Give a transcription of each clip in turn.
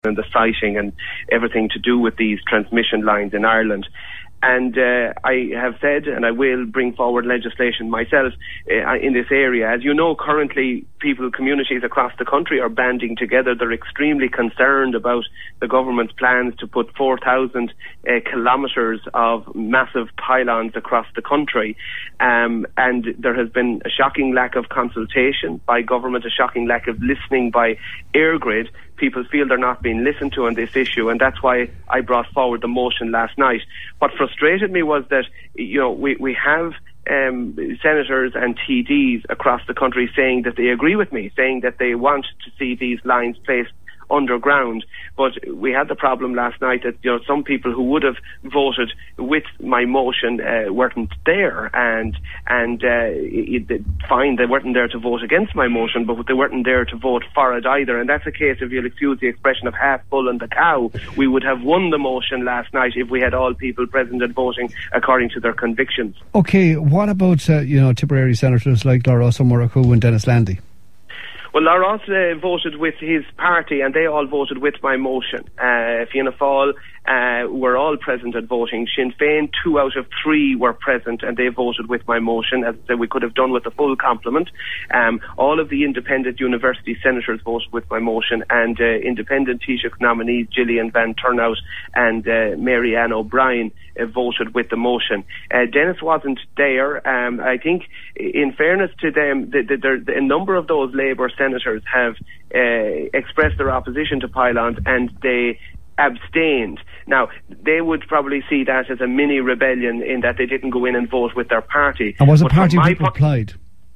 and the siting and everything to do with these transmission lines in Ireland. And I have said, and I will bring forward legislation myself in this area. As you know, currently communities across the country are banding together. They're extremely concerned about the government's plans to put 4,000 kilometres of massive pylons across the country. And there has been a shocking lack of consultation by government, a shocking lack of listening by EirGrid. People feel they're not being listened to on this issue, and that's why I brought forward the motion last night. What frustrated me was that, we have senators and TDs across the country saying that they agree with me, saying that they want to see these lines placed underground. But we had the problem last night that some people who would have voted with my motion weren't there, and fine, they weren't there to vote against my motion, but they weren't there to vote for it either. And that's a case, if you'll excuse the expression, of half bull and the cow. We would have won the motion last night if we had all people present and voting according to their convictions. Okay, what about Tipperary senators like Lárás Ó Murchú and Dennis Landy? Well, Lárás voted with his party, and they all voted with my motion. Fianna Fáil were all present at voting. Sinn Féin, 2 out of 3 were present, and they voted with my motion, as we could have done with a full complement. All of the independent university senators voted with my motion, and independent Taoiseach nominees Gillian Van Turnhout and Mary Ann O'Brien voted with the motion. Dennis wasn't there. I think, in fairness to them, a number of those Labour senators have expressed their opposition to pylons, and they abstained. Now, they would probably see that as a mini rebellion in that they didn't go in and vote with their party. And was a party whip applied?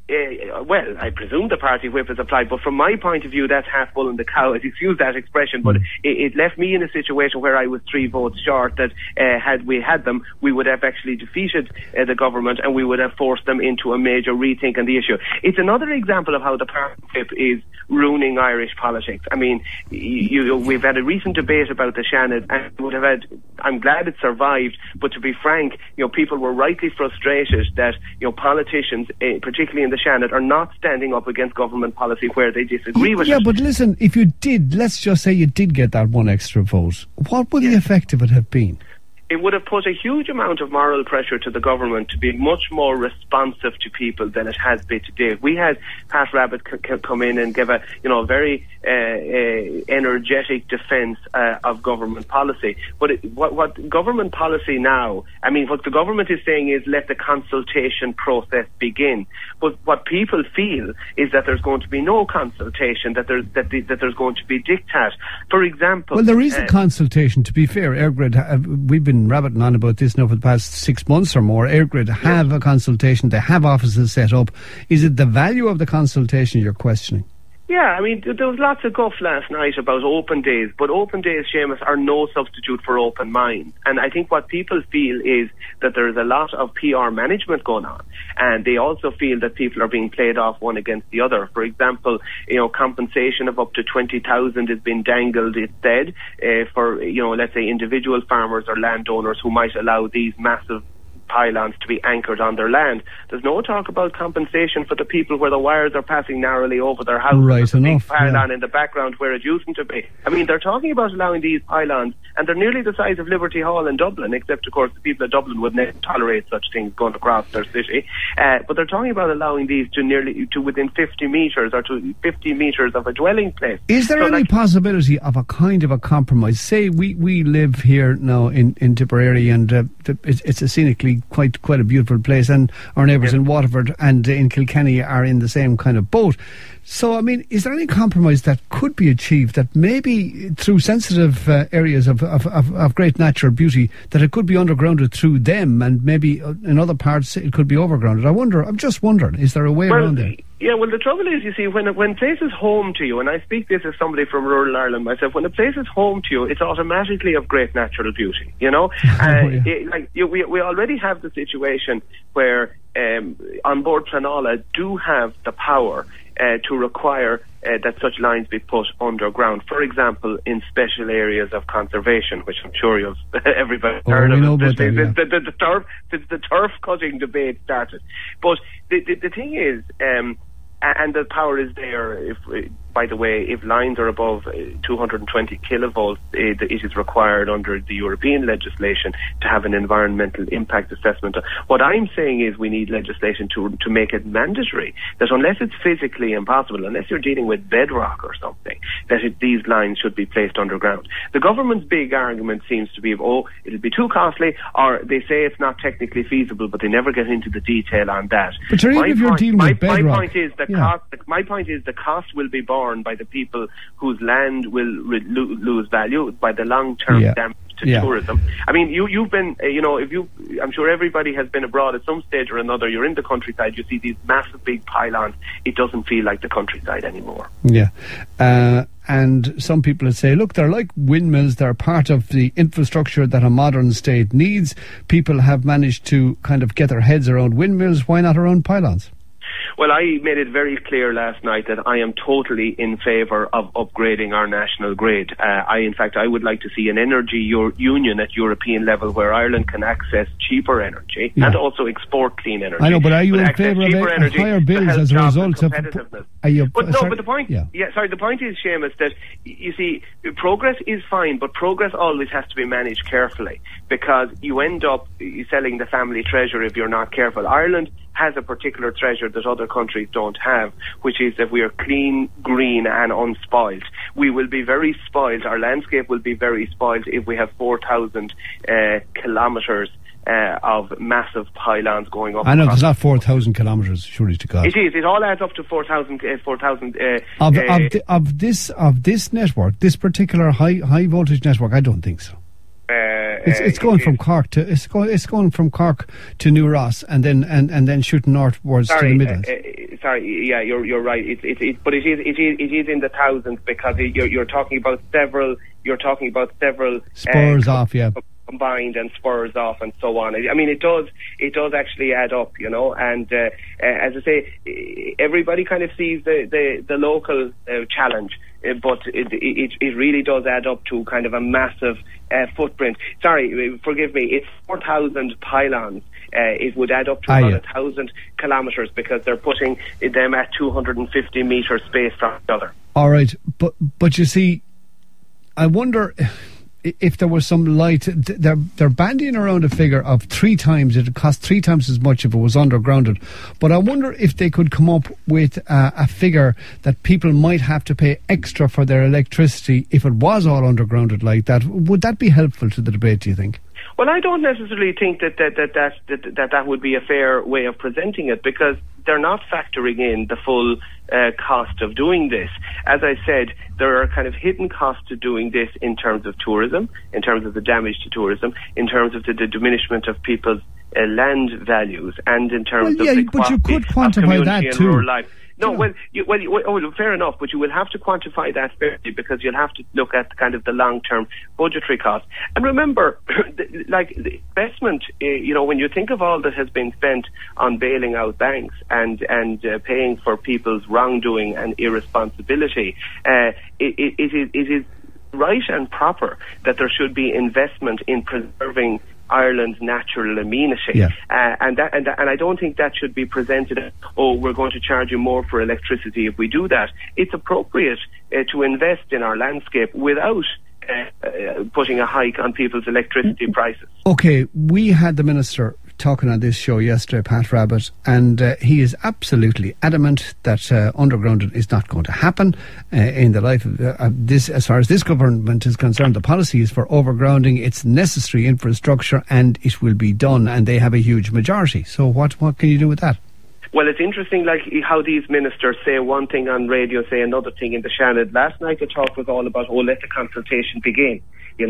Well, I presume the party whip is applied, but from my point of view, that's half bull and the cow. Excuse that expression, but it left me in a situation where I was 3 votes short. That had we had them, we would have actually defeated the government, and we would have forced them into a major rethink on the issue. It's another example of how the party whip is ruining Irish politics. I mean, we've had a recent debate about the Seanad, and I'm glad it survived, but to be frank, people were rightly frustrated that politicians, particularly in the Seanad, are not standing up against government policy where they disagree with it. Yeah, but listen, if you did, let's just say you did get that one extra vote, what would the effect of it have been? It would have put a huge amount of moral pressure to the government to be much more responsive to people than it has been to date. We had Pat Rabbitte come in and give a very energetic defence of government policy. But what government policy now, what the government is saying is let the consultation process begin. But what people feel is that there's going to be no consultation, that there's going to be diktat. For example... Well, there is a consultation, to be fair. EirGrid, we've been rabbiting on about this now for the past 6 months or more. EirGrid have a consultation, they have offices set up. Is it the value of the consultation you're questioning? Yeah, there was lots of guff last night about open days, but open days, Seamus, are no substitute for open minds. And I think what people feel is that there's a lot of PR management going on, and they also feel that people are being played off one against the other. For example, compensation of up to 20,000 has been dangled, it's said, for, let's say individual farmers or landowners who might allow these massive pylons to be anchored on their land. There's no talk about compensation for the people where the wires are passing narrowly over their house. Right enough. Pylon in the background where it used to be. They're talking about allowing these pylons, and they're nearly the size of Liberty Hall in Dublin, except of course the people of Dublin would never tolerate such things going across their city. But they're talking about allowing these to within 50 metres or to 50 metres of a dwelling place. Is there any possibility of a kind of a compromise? Say we live here now in Tipperary, and it's a scenically quite a beautiful place, and our neighbours in Waterford and in Kilkenny are in the same kind of boat. So, is there any compromise that could be achieved, that maybe through sensitive areas of great natural beauty, that it could be undergrounded through them, and maybe in other parts it could be overgrounded? I'm just wondering, is there a way around there? Yeah, well, the trouble is, you see, when a place is home to you, and I speak this as somebody from rural Ireland myself, when a place is home to you, it's automatically of great natural beauty, we already have the situation where on board Planala do have the power to require that such lines be put underground. For example, in special areas of conservation, which I'm sure everybody heard of. The turf cutting debate started. But the thing is, and the power is there by the way, if lines are above 220 kilovolts, it is required under the European legislation to have an environmental impact assessment. What I'm saying is we need legislation to make it mandatory, that unless it's physically impossible, unless you're dealing with bedrock or something, that these lines should be placed underground. The government's big argument seems to be, it'll be too costly, or they say it's not technically feasible, but they never get into the detail on that. But even if you're dealing with bedrock... My point is the cost will be borne by the people whose land will lose value by the long-term damage to tourism. I mean, you've been, I'm sure everybody has been abroad at some stage or another. You're in the countryside, you see these massive big pylons. It doesn't feel like the countryside anymore. Yeah. And some people would say, look, they're like windmills. They're part of the infrastructure that a modern state needs. People have managed to kind of get their heads around windmills. Why not around pylons? Well, I made it very clear last night that I am totally in favour of upgrading our national grid. I would like to see an energy union at European level where Ireland can access cheaper energy and also export clean energy. I know, but are you in favour of higher bills as a result of competitiveness? The point is, Seamus, that you see, progress is fine, but progress always has to be managed carefully, because you end up selling the family treasure if you're not careful. Ireland has a particular treasure that other countries don't have, which is that we are clean, green and unspoiled. We will be very spoiled. Our landscape will be very spoiled if we have 4,000 kilometres of massive pylons going up. I know, there's not 4,000 kilometres, surely to God. It is. It all adds up to 4,000. Of this network, this particular high voltage network, I don't think so. It's going from Cork to New Ross and then shooting northwards to the Midlands. You're right. But it is in the thousands, because you're talking about several. Spurs off, combined and spurs off and so on. I mean, it does actually add up, and as I say, everybody kind of sees the local challenge, but it really does add up to kind of a massive footprint. Sorry, forgive me, it's 4,000 pylons. It would add up to about 1,000 kilometres, because they're putting them at 250 metre space from each other. All right, but you see, I wonder if there was some light. They're bandying around a figure of 3 times. It would cost 3 times as much if it was undergrounded. But I wonder if they could come up with a figure that people might have to pay extra for their electricity if it was all undergrounded like that. Would that be helpful to the debate, do you think? Well, I don't necessarily think that would be a fair way of presenting it, because they're not factoring in the full cost of doing this. As I said, there are kind of hidden costs to doing this in terms of tourism, in terms of the damage to tourism, in terms of the diminishment of people's land values, and in terms of the quality of community and rural life. No, fair enough, but you will have to quantify that fairly, because you'll have to look at kind of the long-term budgetary cost. And remember, the investment, when you think of all that has been spent on bailing out banks and paying for people's wrongdoing and irresponsibility, it is right and proper that there should be investment in preserving Ireland's natural amenity, and I don't think that should be presented as, we're going to charge you more for electricity if we do that. It's appropriate to invest in our landscape without putting a hike on people's electricity prices. Okay, we had the Minister talking on this show yesterday, Pat Rabbitte, and he is absolutely adamant that undergrounding is not going to happen in the life of this. As far as this government is concerned, the policy is for overgrounding. It's necessary infrastructure, and it will be done, and they have a huge majority. So what can you do with that? Well, it's interesting, like how these ministers say one thing on radio, say another thing in the Shannon. Last night the talk was all about, let the consultation begin.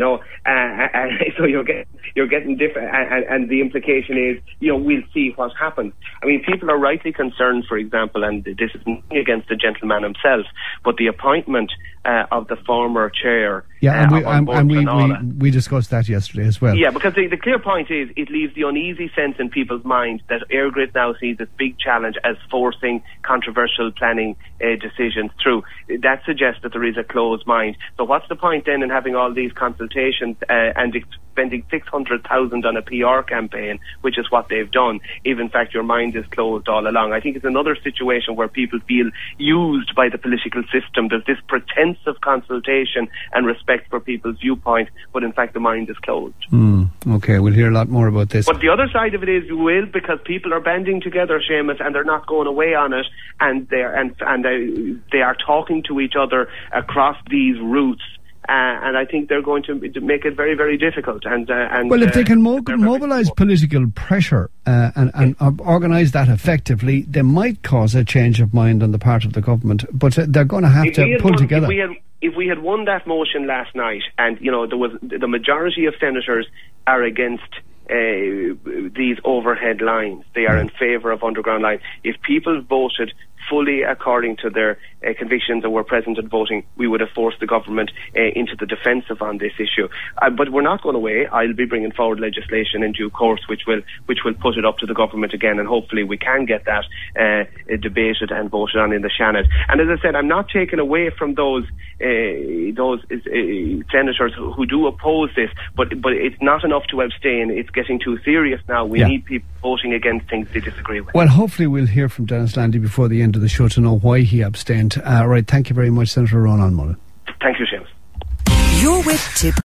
So you're getting different, and the implication is, we'll see what happens. I mean, people are rightly concerned, for example, and this is nothing against the gentleman himself, but the appointment of the former chair. Yeah, and we discussed that yesterday as well. Yeah, because the clear point is it leaves the uneasy sense in people's minds that EirGrid now sees this big challenge as forcing controversial planning decisions through. That suggests that there is a closed mind. So what's the point then in having all these consultations and spending 600,000 on a PR campaign, which is what they've done, if in fact your mind is closed all along? I think it's another situation where people feel used by the political system. There's this pretense of consultation and respect for people's viewpoint, but in fact the mind is closed. Okay, we'll hear a lot more about this. But the other side of it is because people are banding together, Seamus, and they're not going away on it, and they are talking to each other across these routes. And I think they're going to make it very, very difficult. Well, if they can mobilise political pressure and organise that effectively, they might cause a change of mind on the part of the government. But they're going to have to pull together. If we had won that motion last night, and there was the majority of senators are against these overhead lines, they are in favour of underground lines. If people voted fully according to their convictions and were present at voting, we would have forced the government into the defensive on this issue. But we're not going away. I'll be bringing forward legislation in due course which will put it up to the government again, and hopefully we can get that debated and voted on in the Seanad. And as I said, I'm not taking away from those senators who do oppose this, but it's not enough to abstain. It's getting too serious now. We need people voting against things they disagree with. Well, hopefully we'll hear from Denis Landy before the end of the show to know why he abstained. Right, thank you very much, Senator Ronan Mullen. Thank you, Seamus. You're with Tip